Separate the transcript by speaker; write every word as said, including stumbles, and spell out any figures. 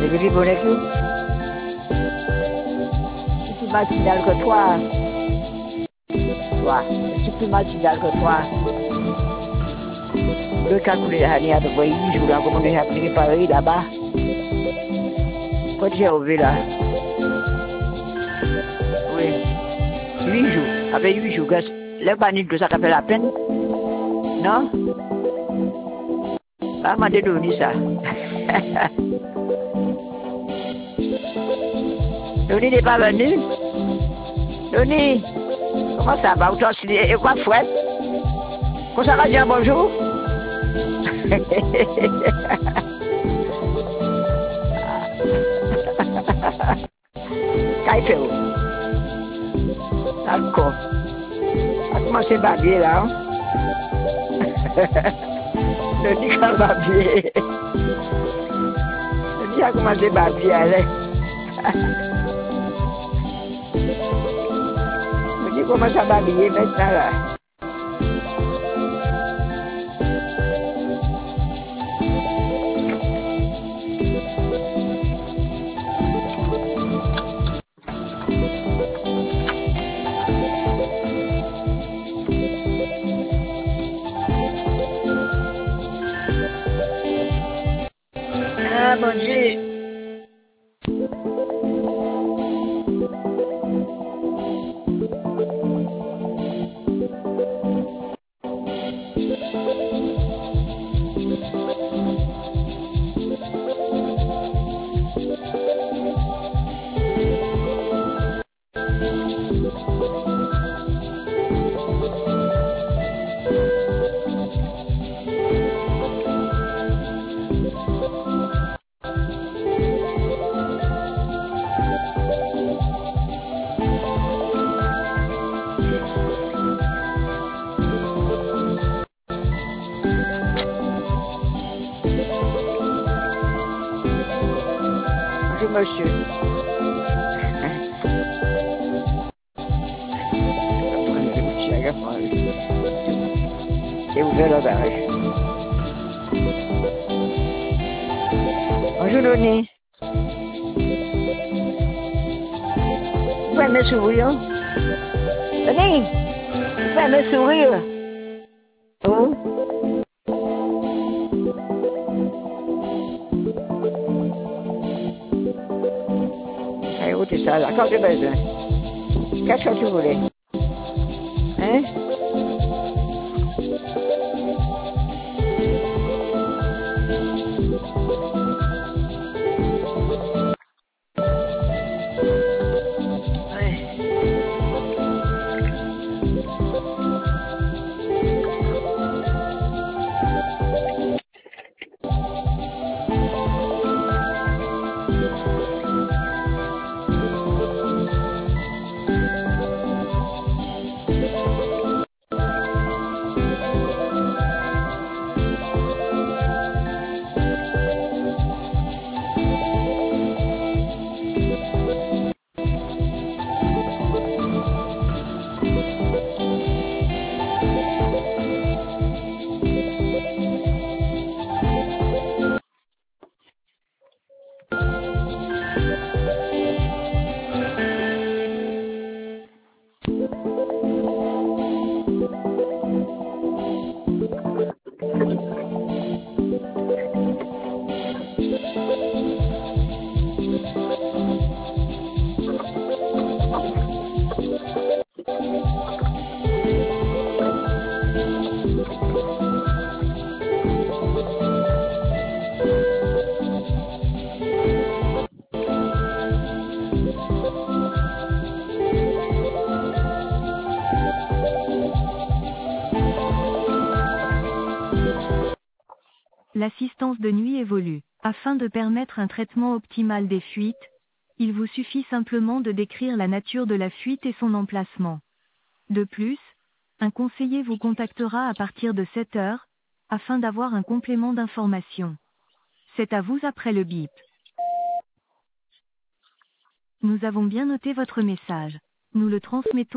Speaker 1: J'ai vu bon équipe. Je suis plus matinal que toi. Toi, je suis plus matinal que toi. Le calculer à l'année de voyer huit jours là, comme on est appelé Paris là-bas. Quand j'ai ouvert là. Oui. Huit jours. Avec huit jours, le banni de ça fait la peine. Non? Pas m'a donné ça. Tony n'est pas venu. Tony, comment ça va? Toi, et quoi, fouette? Comment ça va dire bonjour? Qu'est-ce que d'accord. A commencé à babier là. Le dit qu'on va babier. Le dit a commencé à babier. Allez. Le dit commence à babiller maintenant là. Ah mon Dieu. Bonjour monsieur. J'ai ouvert la barrage. Bonjour Denis. Vous pouvez me sourire? Denis, vous pouvez me sourire? Oh? Allez, où tu ça là? Quand tu as besoin? Qu'est-ce que tu voulais? Hein?
Speaker 2: L'assistance de nuit évolue. Afin de permettre un traitement optimal des fuites, il vous suffit simplement de décrire la nature de la fuite et son emplacement. De plus, un conseiller vous contactera à partir de sept heures, afin d'avoir un complément d'information. C'est à vous après le bip. Nous avons bien noté votre message. Nous le transmettons.